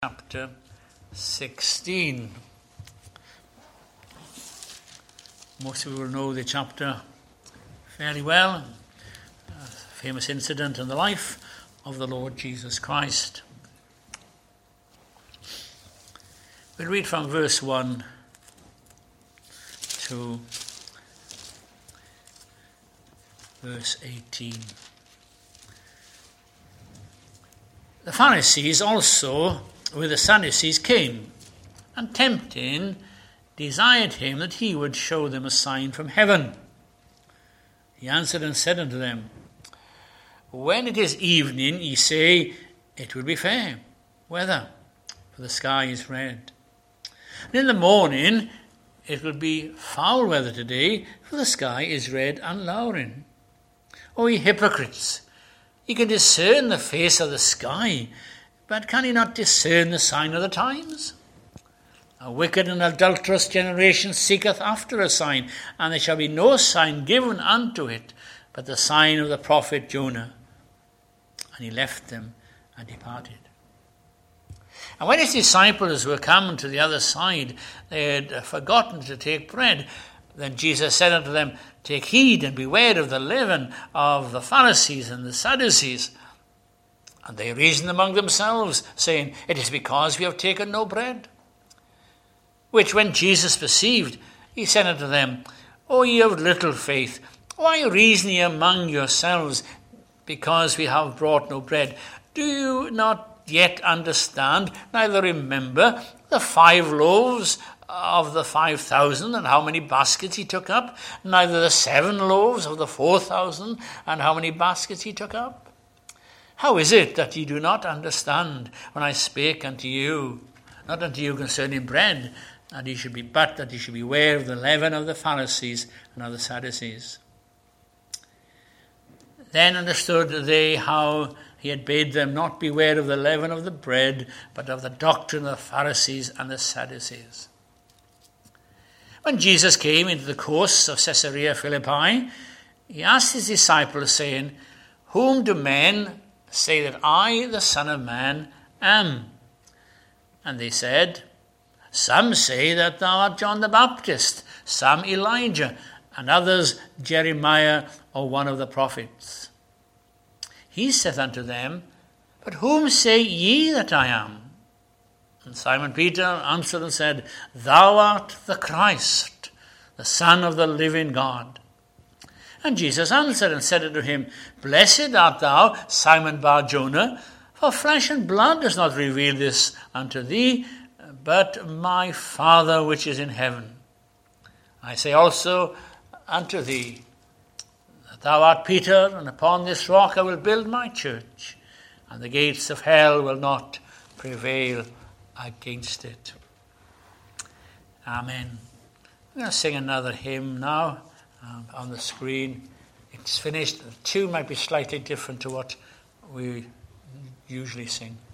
Chapter 16. Most of you will know the chapter fairly well. A famous incident in the life of the Lord Jesus Christ. We'll read from verse 1 to verse 18. The Pharisees also with the Sadducees came, and tempting, desired him that he would show them a sign from heaven. He answered and said unto them, When it is evening, ye say, It will be fair weather, for the sky is red. And in the morning, it will be foul weather today, for the sky is red and lowering. O ye hypocrites, ye can discern the face of the sky, but can ye not discern the sign of the times? A wicked and adulterous generation seeketh after a sign, and there shall be no sign given unto it, but the sign of the prophet Jonah. And he left them and departed. And when his disciples were come to the other side, they had forgotten to take bread. Then Jesus said unto them, Take heed and beware of the leaven of the Pharisees and the Sadducees. And they reasoned among themselves, saying, It is because we have taken no bread. Which when Jesus perceived, he said unto them, O ye of little faith, why reason ye among yourselves, because we have brought no bread? Do you not yet understand, neither remember the 5 loaves of the 5,000, and how many baskets he took up? Neither the 7 loaves of the 4,000, and how many baskets he took up? How is it that ye do not understand when I spake unto you, not unto you concerning bread, that ye should be aware of the leaven of the Pharisees and of the Sadducees? Then understood they how he had bade them not beware of the leaven of the bread, but of the doctrine of the Pharisees and the Sadducees. When Jesus came into the coasts of Caesarea Philippi, he asked his disciples, saying, Whom do men say that I, the Son of Man, am? And they said, Some say that thou art John the Baptist, some Elijah, and others Jeremiah or one of the prophets. He saith unto them, But whom say ye that I am? And Simon Peter answered and said, Thou art the Christ, the Son of the living God. And Jesus answered and said unto him, Blessed art thou, Simon Bar-Jonah, for flesh and blood does not reveal this unto thee, but my Father which is in heaven. I say also unto thee, that thou art Peter, and upon this rock I will build my church, and the gates of hell will not prevail against it. Amen. I'm going to sing another hymn now on the screen. It's finished. The tune might be slightly different to what we usually sing.